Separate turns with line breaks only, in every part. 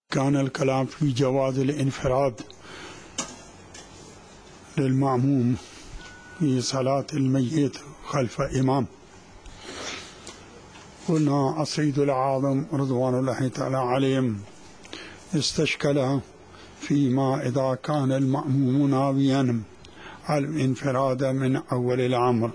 كان الكلام في جواز الانفراد للمأموم في صلاة الميت خلف إمام. قلنا السيد الأعظم رضوان الله تعالى عليهم استشكل فيما إذا كان المأموم ناويا على الانفراد من أول الأمر،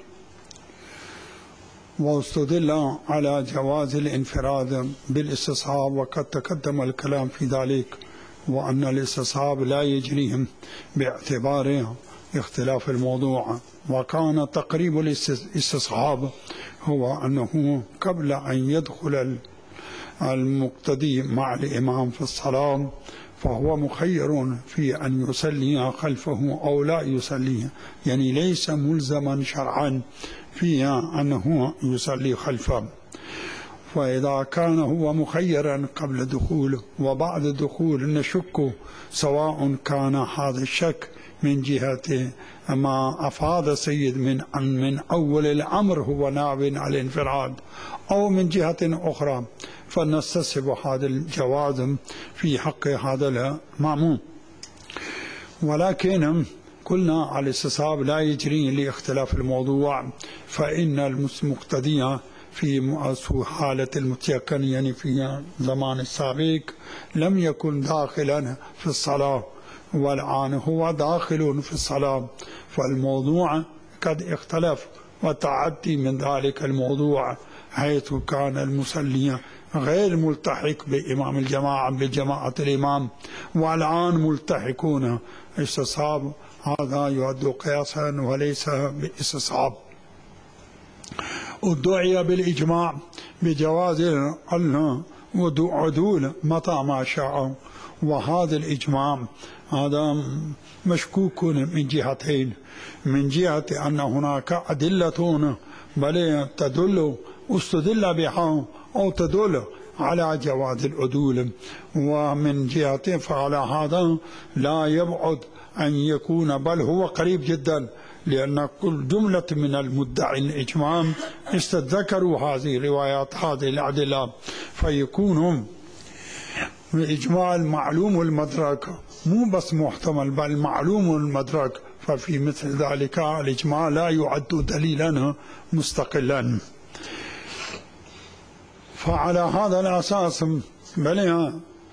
واستدل على جواز الانفراد بالاستصحاب، وقد تقدم الكلام في ذلك، وأن الاستصحاب لا يجري باعتبار اختلاف الموضوع. وكان تقريب الاستصحاب هو أنه قبل أن يدخل المقتدي مع الإمام في الصلاة فهو مخير في أن يصلي خلفه أو لا يصلي، يعني ليس ملزما شرعا في أنه يصلي خلفه. فإذا كان هو مخيرا قبل الدخول وبعد الدخول نشك سواء كان هذا الشك من جهة ما أفاد السيد من أول الأمر هو ناو على الانفراد، أو من جهة أخرى، فنستصحب هذا الجواز في حق هذا المأموم. ولكن قلنا الاستصحاب لا يجري لاختلاف الموضوع، فإن المقتدي في حالة المتيقن، يعني في زمان السابق لم يكن داخلا في الصلاة، والآن هو داخل في الصلاة، فالموضوع قد اختلف وتعدي من ذلك الموضوع، حيث كان المصلي غير ملتحق بإمام الجماعة بجماعة الإمام، والآن ملتحقون. استصحاب هذا يعد قياسا وليس باستصحاب. ادعي بالإجماع بجواز عدول متى ما شاء، وهذا الإجماع هذا مشكوك من جهتين: من جهة أن هناك أدلة بل تدل استدل بها أو تدل على جواز العدول، ومن جهة فعلى هذا لا يبعد أن يكون، بل هو قريب جدا، لأن كل جملة من المدعي الإجماع استذكروا هذه الروايات هذه الأدلة، فيكون إجماع المعلوم المدرك مو بس محتمل بل معلوم المدرك، ففي مثل ذلك الإجماع لا يعد دليلا مستقلا. فعلى هذا الأساس بل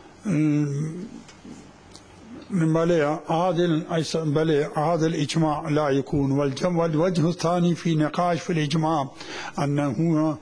هذا الإجماع لا يكون. والوجه الثاني في نقاش في الإجماع أنه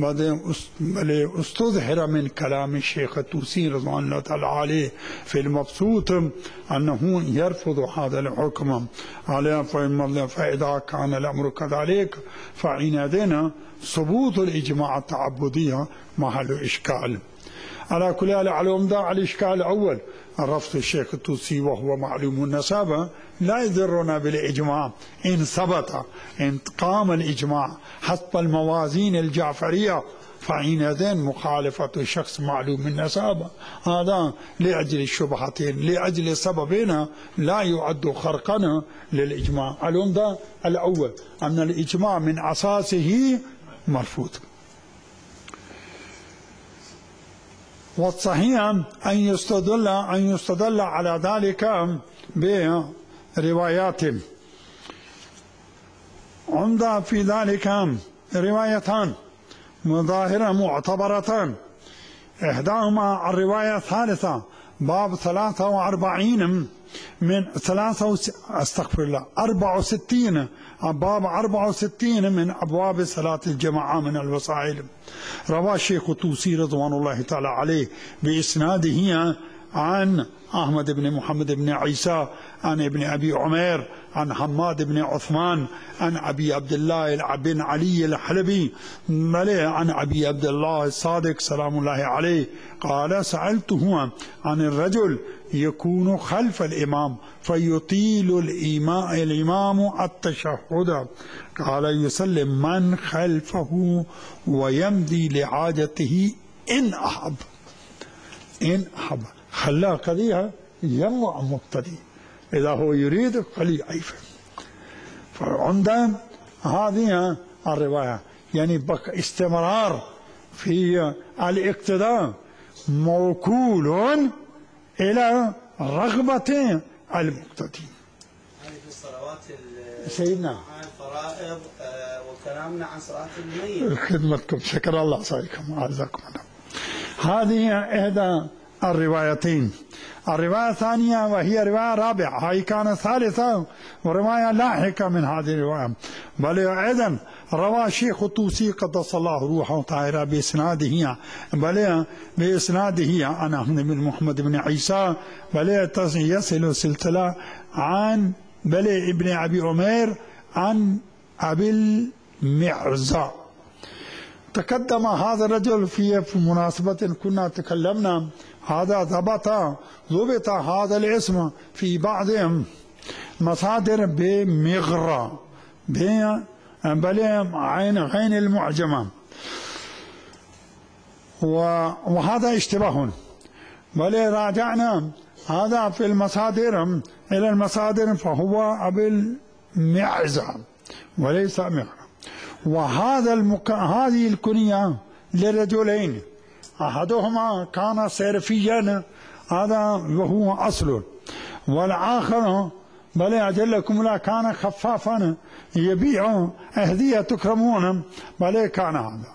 استظهر من كلام الشيخ الطوسي رضوان الله تعالى عليه في المبسوط أنه يرفض هذا الحكم عليه، فإذا كان الأمر كذلك فعندنا ثبوت الإجماع التعبدية محل إشكال. على كل حال العمدة على الإشكال الأول رفض الشيخ الطوسي وهو معلوم النسابة لا يضرنا بالإجماع إن ثبت، إن قام الإجماع حسب الموازين الجعفرية، فحينئذ مخالفة الشخص معلوم النسابة هذا لأجل الشبهتين لأجل سببين لا يعد خرقا للإجماع. العمدة الأول أن الإجماع من أساسه مرفوض، والصحيح أن يستدل على ذلك بروايات. عمدة في ذلك روايتان مظاهرة معتبرتان، إحداهما الرواية الثالثة باب 43 من 64 باب 64 من أبواب صلاة الجماعة من الوسائل. روى الشيخ الطوسي رضوان الله تعالى عليه بإسناده عن أحمد بن محمد بن عيسى عن ابن أبي عمير عن حماد بن عثمان عن أبي عبد الله بن علي الحلبي عن أبي عبد الله الصادق سلام الله عليه قال: سألته عن الرجل يكون خلف الإمام فيطيل الإمام التشهد، قال: يسلم من خلفه ويمضي لحاجته إن أحب. خلى قضية يروع مقتدي، إذا هو يريد خليه يعيفه. فعند هذه الرواية يعني استمرار في الاقتداء موكول إلى رغبة المقتدي.
هذه في الصلوات
سيدنا
الفرائض وكلامنا عن صلاة الميت.
خدمتكم، شكر الله سعيكم وعزكم الله. هذه إحدى الروايتين. الرواية الثانية وهي رواية رابعة، هي كانت ثالثة ورواية لاحقة من هذه الرواية، بل أيضا روى الشيخ الطوسي قدس الله روحه طاهرة بإسناده عن أحمد بن محمد بن عيسى، بل يصل سلسلة عن ابن أبي عمير عن أبي المعزى. تقدم هذا الرجل في مناسبة كنا تكلمنا، هذا ضبط هذا الاسم في بعض مصادر بمغرى عين المعجمة، وهذا اشتباه، بل راجعنا هذا في المصادر إلى المصادر فهو أبي المعزى وليس مغرى. هذه الكنية لرجلين، أحدهما كان صرفيا هذا وهو أصل، والآخر بل أجلكم لا كان خفافا يبيع أهدية تكرمون، بل كان هذا.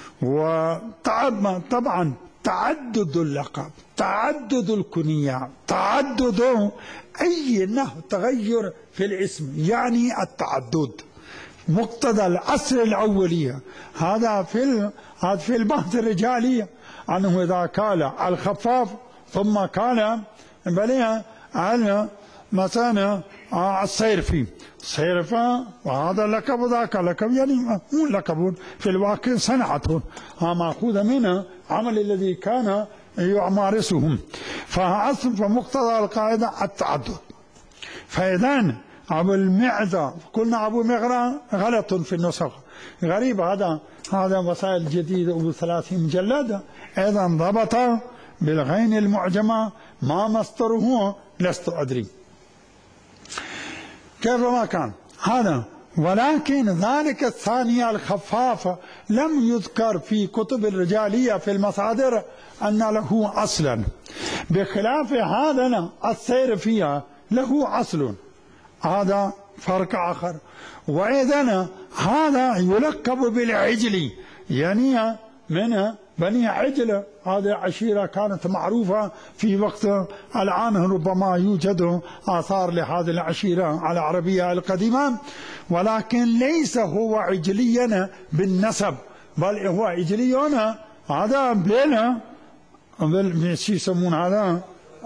وطبعا تعدد اللقب، تعدد الكنية، تعدد أي تغير في الاسم يعني التعدد مقتضى العصر الأولية. هذا في البحث الرجالي أنه إذا قال الخفاف ثم قال بل مثلا الصيرفي صيرفة، وهذا لقب وذاك لقب، يعني مو لقب في الواقع صنعته مأخوذة من عمل الذي كان يمارسهم. فمقتضى القاعدة التعدد. فإذا أبو المعزى قلنا أبو مغرى غلط في النسخ، غريب. هذا وسائل جديدة أبو 30 مجلد، أيضا ضبط بالغين المعجمة ما مصدره لست أدري كيف ما كان هذا. ولكن ذلك الثانية الخفافة لم يذكر في كتب الرجالية في المصادر أن له أصلا، بخلاف هذا الصيرفية له أصل، هذا فرق آخر. وإذن هذا يلقب بالعجلي، يعني من بني عجل، هذه عشيرة كانت معروفة في وقت الآن ربما يوجد آثار لهذه العشيرة العربية القديمة، ولكن ليس هو عجليا بالنسب، بل هو عجلي هذا يسمون هذا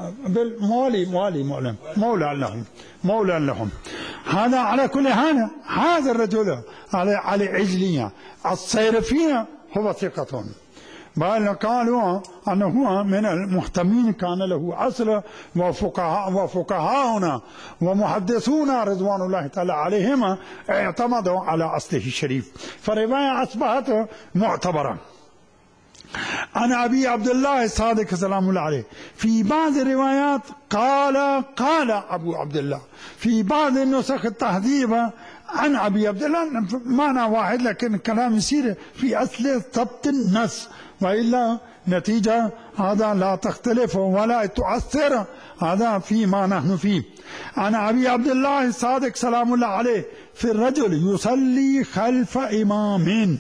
مولى لهم. هذا على كل حال هذا الرجل على عجلية. الصيرفية هو ثقة، بل قالوا أنه من المهتمين، كان له أصل، وفقهاؤنا ومحدثون رضوان الله تعالى عليهم اعتمدوا على أصله الشريف، فرواية أصبحت معتبرة. عن أبي عبد الله الصادق سلام الله عليه في بعض الروايات قال أبو عبد الله، في بعض النسخ التهذيب عن أبي عبد الله، معنى واحد، لكن الكلام يصير في أصل ضبط النص، وإلا نتيجة هذا لا تختلف ولا تؤثر هذا فيما نحن فيه. عن أبي عبد الله الصادق سلام الله عليه في الرجل يصلي خلف إمام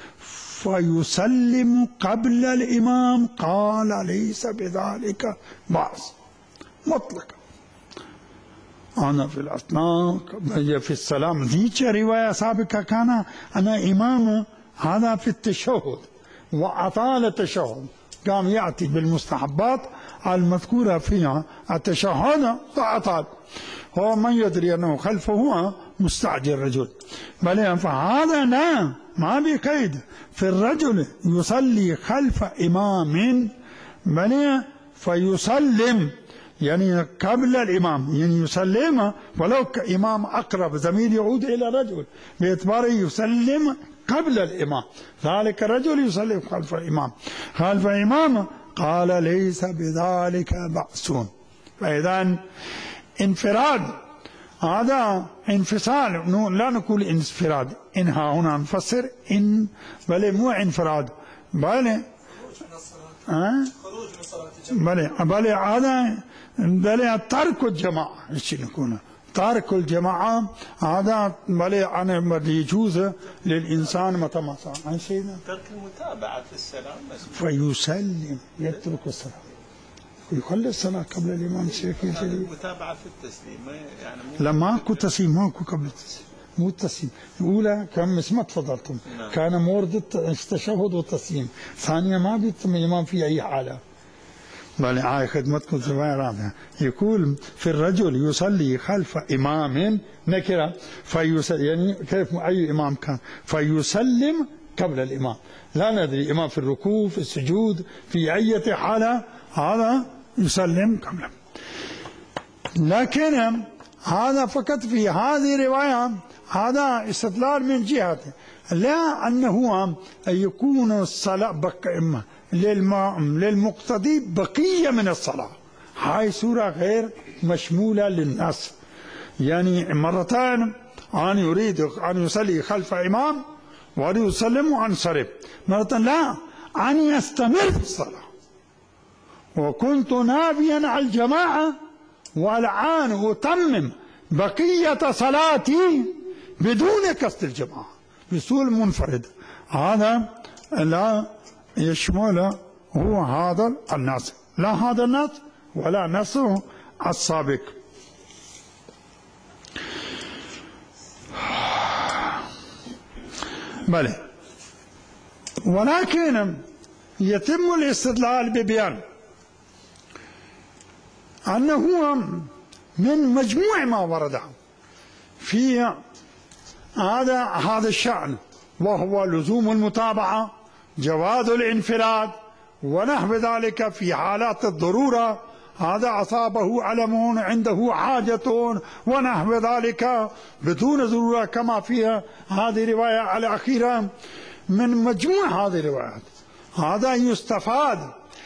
فيسلم قبل الإمام، قال ليس بذلك بأس مطلقا. أنا في الأثناء في السلام ذيك رواية سابقة كان أنا إمام هذا في التشهد وأطال التشهد، قام يأتي بالمستحبات المذكورة فيها التشهد فأطال، هو من يدري أنه خلفه مستعجل رجل، بل فهذا لا ما بقيد في الرجل يصلي خلف إمام، بل فيسلم يعني قبل الإمام، يعني يسلم ولو كإمام أقرب زميل يعود إلى رجل باعتباره يسلم قبل الإمام، ذلك الرجل يسلم خلف الإمام. خلف الإمام قال ليس بذلك بأس. فإذا انفراد هذا انفصال، لا نقول انفراد، إنها هنا نفسر إن، بل مو انفراد، بل
خروج من صلاة الجماعة.
بلى هذا ترك الجماعة، ايش يكون تارك الجماعة هذا بلى أنا يجوز للإنسان متى ما صار عن سيدنا
ترك المتابعة في السلام
فيسلم يترك الصلاة يخلي الصلاة قبل الإمام الشيخ
المتابعة في التسليم يعني
لا ماكو تسليم ماكو قبل التسليم مو التسليم الأولى كان مثل ما تفضلتم كان مورد التشهد والتسليم ثانيا ما بيتم الإمام في أي حالة بل هاي خدمتكم زمان رابعة يقول في الرجل يصلي خلف إمام نكرة يعني كيف أي إمام كان فيسلم قبل الإمام لا ندري إمام في الركوع في السجود في أي حالة هذا يسلم قبله لكن هذا فقط في هذه الرواية هذا استدلال من جهة لا أنه يكون الصلاة للمقتدي بقية من الصلاة هاي سورة غير مشمولة للناس يعني مرتين أن يريد أن يصلي خلف إمام ويسلم وينصرف مرة لا أن يستمر في الصلاة وكنت نابيا على الجماعة والآن أتمم بقية صلاتي بدون قصد الجماعة بصورة منفردة هذا لا يشمل هو هذا النص لا هذا النص ولا نصه السابق بلى ولكن يتم الاستدلال ببيان أنه من مجموع ما ورد في هذا الشأن وهو لزوم المتابعة جواز الانفراد ونحو ذلك في حالات الضرورة هذا أصابه علم عنده حاجة ونحو ذلك بدون ضرورة كما فيها هذه الرواية الأخيرة من مجموع هذه الروايات هذا يستفاد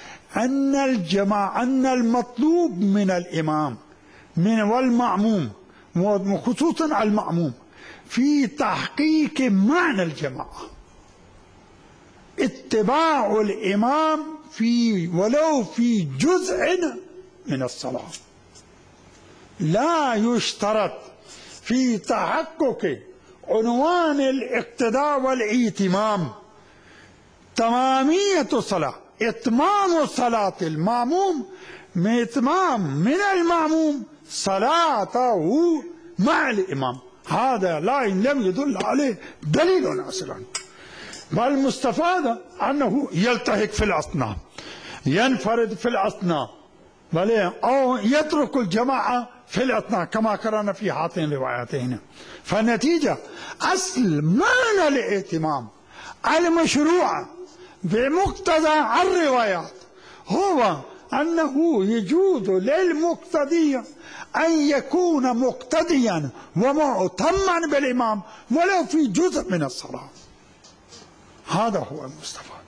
أن المطلوب من الإمام والمأموم وخصوصا المأموم في تحقيق معنى الجماعة اتباع الإمام ولو في جزء من الصلاة لا يشترط في تحقق عنوان الاقتداء والائتمام تمامية الصلاة إتمام صلاة المأموم إتمام من المأموم صلاته مع الإمام هذا لا لم يدل عليه دليل أصلا بل مستفاد أنه يلتحق في الأثناء ينفرد في الأثناء بل أو يترك الجماعة في الأثناء كما قرأنا في هاتين الروايتين فالنتيجة أصل معنى الائتمام المشروع بمقتضى الروايات هو أنه يجوز للمقتدي أن يكون مقتديا ومؤتما بالإمام ولو في جزء من الصلاة هذا هو المستفاد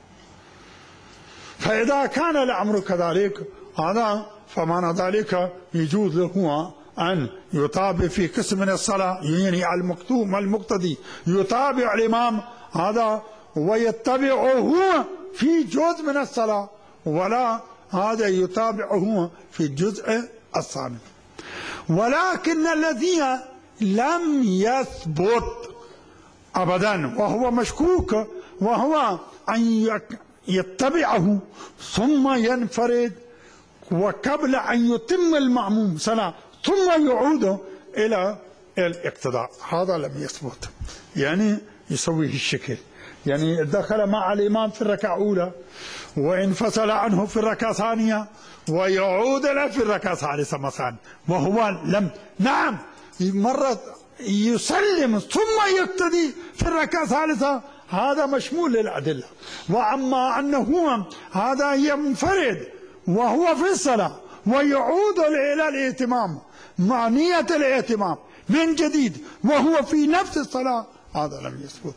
فإذا كان الأمر كذلك هذا فمعنى ذلك يجوز له أن يتابع في قسم من الصلاة يعني المقتدي يتابع الإمام هذا ويتبعه في جزء من الصلاة ولا هذا يتابعه في الجزء الثاني ولكن الذي لم يثبت أبدا وهو مشكوك وهو أن يتبعه ثم ينفرد وقبل أن يتم المأموم صلاة ثم يعود إلى الاقتداء هذا لم يثبت يعني يسويه الشكل يعني دخل مع الإمام في الركعة الأولى وانفصل عنه في الركعة الثانية ويعود له في الركعة الثالثة مثلا وهو لم نعم مرة يسلم ثم يقتدي في الركعة الثالثة هذا مشمول للأدلة وأما أنه هذا ينفرد وهو في الصلاة ويعود إلى الائتمام مع نية الائتمام من جديد وهو في نفس الصلاة هذا لم يثبت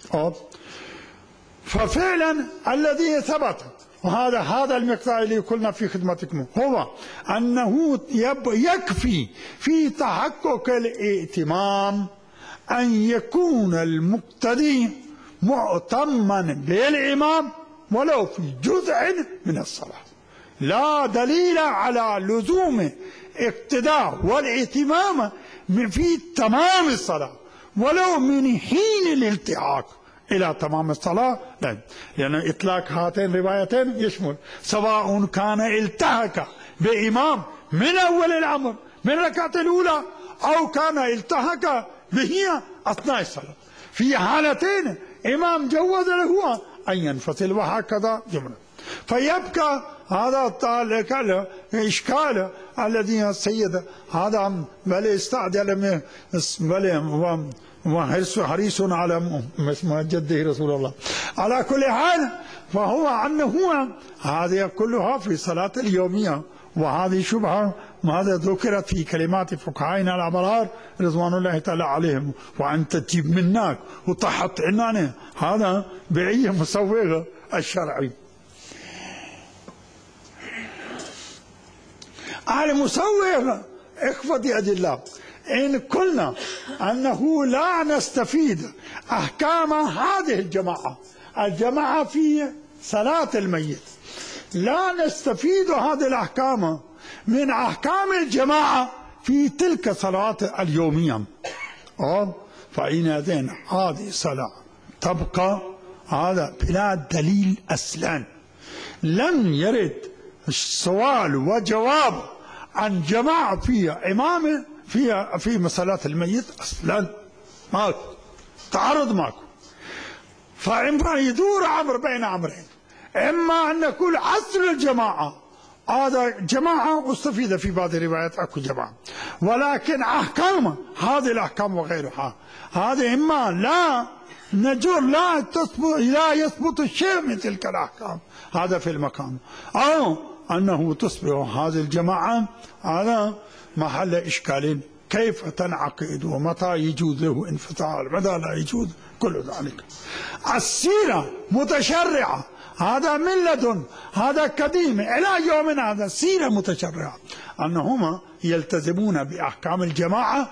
ففعلا الذي ثبت وهذا المقدار اللي قلنا في خدمتكم هو أنه يكفي في تحقق الائتمام أن يكون المقتدي مؤتما بالإمام ولو في جزء من الصلاة. لا دليل على لزوم اقتداء والاهتمام في تمام الصلاة ولو من حين الالتحاق إلى تمام الصلاة، لا، لأن إطلاق هاتين الروايتين يشمل سواء كان التحق بإمام من أول الأمر من الركعة الأولى أو كان التحق به أثناء الصلاة. في حالتين إمام جوز له أن ينفصل، وهكذا جملة. فيبقى هذا الإشكال الذي السيد هذا بل استعجل بل وحريص على جده رسول الله. على كل حال فهو أنه هذه كلها في صلاة اليومية، وهذه شبهة ماذا ذكرت في كلمات فقهائنا الأبرار رضوان الله تعالى عليهم، وأنت تجيب منك وتحط عنانه هذا بعية مسوغ الشرعي. المسوغ اخوتي أجلاء، إن قلنا أنه لا نستفيد أحكام هذه الجماعة في صلاة الميت، لا نستفيد هذه الأحكام من أحكام الجماعة في تلك الصلاة اليومية، فإن هذه الصلاة تبقى هذا بلا دليل أصلا. لم يرد سؤال وجواب عن جماعة فيها إمام في مسألة الميت أصلا، ماكو تعرض، ماكو. فإما يدور أمر بين أمرين، إما أن نقول عصر الجماعة هذا جماعة استفيد في بعض الروايات أكو جماعة، ولكن أحكام هذه الأحكام وغيرها هذه إما لا نجر لا يثبت شيء من تلك الأحكام هذا في المقام، أو أنه تصبح هذه الجماعة على محل إشكال، كيف تنعقد ومتى يجوز له انفصال متى لا يجوز، كل ذلك. السيرة متشرعة، هذا من لدن هذا قديم إلى يومنا هذا سيرة متشرعة أنهما يلتزمون بأحكام الجماعة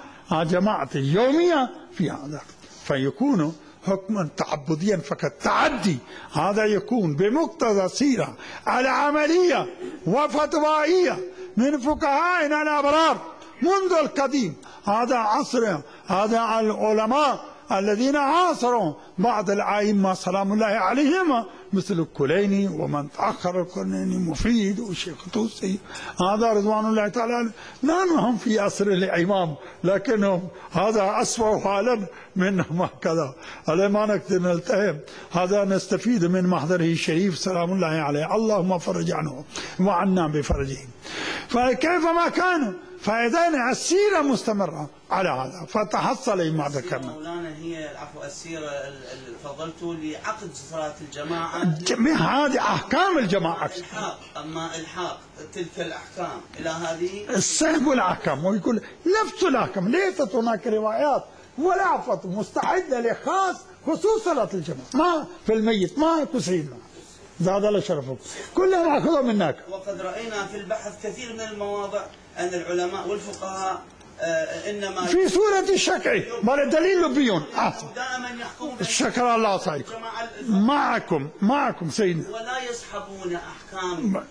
اليومية في هذا، فيكون حكما تعبديا فقط. تعدي هذا يكون بمقتضى سيرة العملية وفتوائية من فقهائنا الأبرار منذ القديم، هذا عصر هذا العلماء الذين عاصروا بعض الأئمة سلام الله عليهم مثل الكليني ومن تأخر الكليني مفيد والشيخ توسي، هذا رضوان الله تعالى نحن في عصر الإمام، لكنهم هذا أسوأ حالا منهم هكذا. على ما نقدر نلتهم هذا نستفيد من محضره الشريف سلام الله عليه، اللهم فرج عنه وعنا بفرجه. فكيف ما كانوا فإذا السيرة مستمرة على هذا، فتحصل ما ذكرنا.
مولانا هي العفو السيرة فضلت لعقد صلاة الجماعة
هذه أحكام الجماعة.
أما إلحاق تلك الأحكام إلى هذه
السحب الأحكام، ويقول نفس الأحكام، ليست هناك روايات ولا فتوى مستعدة لخاص خصوص صلاة الجماعة ما في الميت، ما كسينا زاد الله شرفك كلهم أخذوا منك.
وقد رأينا في البحث كثير من المواضع أن العلماء والفقهاء إنما
في سورة الشكع بل الدليل لبيون
دائما يحكمون
الشكر الله صحيح معكم سيدنا،
ولا يصحبون أحكام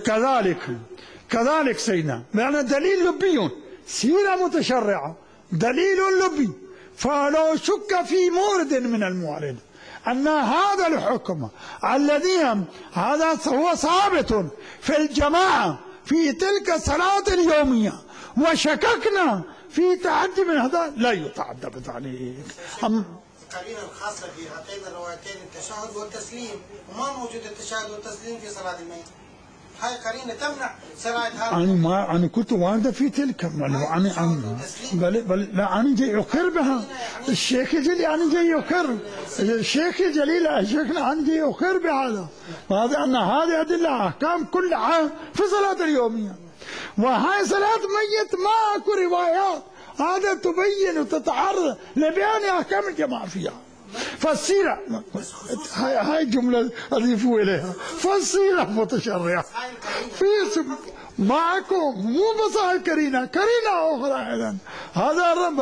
كذلك سيدنا، لأن الدليل لبيون سيرة متشرعة دليل لبي، فلو شك في مورد من الموارد أن هذا الحكم الذي هذا هو ثابت في الجماعة في تلك الصلاة اليومية وشككنا في تعدي من هذا لا يتعدى بذلك.
القرينة الخاصة في هاتين الروايتين التشهد والتسليم، وما موجود التشهد والتسليم في صلاة الميت. هاي قرينة تمنع سراية هذا.
أنا كنت واردة في تلك أنا جاي أقر بها. الشيخ الجليل أنا جاي أقر، الشيخ الجليل أنا جاي أقر بهذا، وهذا أن هذه أدلة أحكام كلها في صلاة اليومية، وهاي صلاة ميت ما أكو روايات هذا تبين وتتعرض لبيان أحكام الجماعة فيها. فالسيرة هاي جملة أضيفوا إليها، فالسيرة متشرعة في معكم مو بس هاي كرينة أخرى أيضا، هذا الرب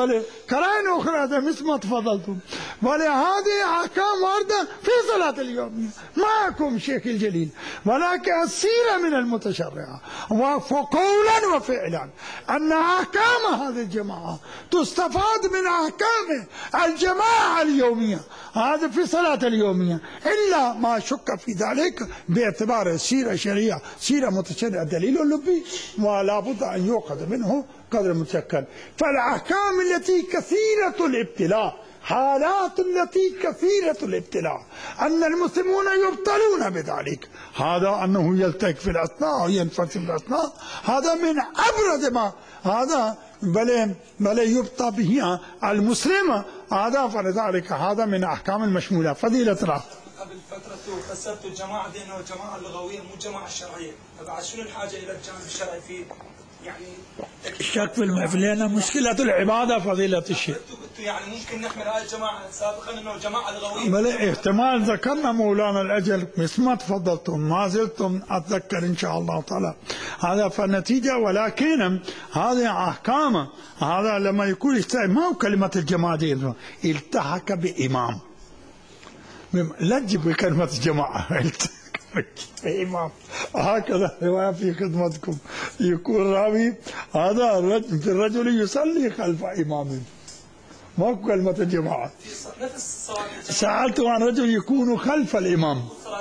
قرائن أخرى هذا مثل ما تفضلتم، ولهذه أحكام واردة في صلاة اليومية معكم شيخ الجليل، ولكن السيرة من المتشرعة وقولا وفعلا أن أحكام هذه الجماعة تستفاد من أحكام الجماعة اليومية، هذا في صلاة اليومية، إلا ما شك في ذلك باعتبار السيرة شريعة، سيرة متشرعة دليل لبي ولا بد أن يؤخذ منه قدر المتشكل. فالأحكام التي كثيرة الابتلاء، حالات التي كثيرة الابتلاء أن المسلمون يبتلون بذلك، هذا أنه يلتك في الأثناء وينفث في الأثناء، هذا من أبرز ما هذا بل يبطى به المسلم، هذا فلذلك هذا من أحكام المشمولة. فضيلة الأخ
قبل فترة قسمت الجماعة بأنه جماعة لغوية مو جماعة شرعية، فبعد شنو الحاجة إلى الجانب الشرعي في يعني
الشك في لأن مشكلة العبادة فضيلة الشيخ.
يعني ممكن نحمل هاي الجماعة سابقا أنه جماعة لغوية.
بل احتمال ذكرنا مولانا الأجل مثل ما تفضلتم، ما زلتم أتذكر إن شاء الله تعالى هذا فالنتيجة. ولكن هذه أحكام، هذا لما يكون ما هو كلمة الجماعة دي التحق بإمام، لا تجيب كلمة الجماعة إمام، هكذا رواية في خدمتكم يكون راوي هذا الرجل يصلي خلف إمامه، ما كلمة الجماعة. سألت عن رجل يكون خلف الإمام.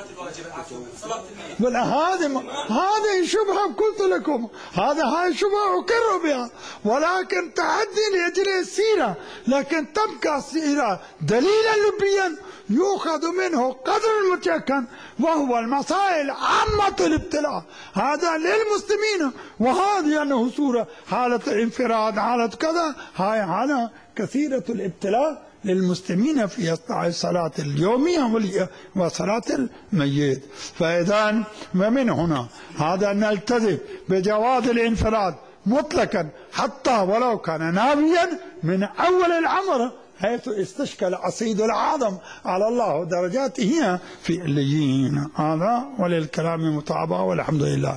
بل هذه شبهة قلت لكم، هاي شبهة أقر بها، ولكن تعدي لأجل السيرة، لكن تبقى السيرة دليلا لبيا يؤخذ منه قدر المتيقن، وهو المسائل عامة الابتلاء هذا للمسلمين، وهذه أنه صورة حالة انفراد، حالة كذا، هاي حالة كثيرة الابتلاء للمسلمين في الصلاة اليومية وصلاة الميت. فإذا ومن هنا هذا نلتزم بجواز الانفراد مطلقا حتى ولو كان ناويا من أول الأمر، حيث استشكل عصيد العظم على الله درجاته في الليين. هذا وللكلام متابعة والحمد لله.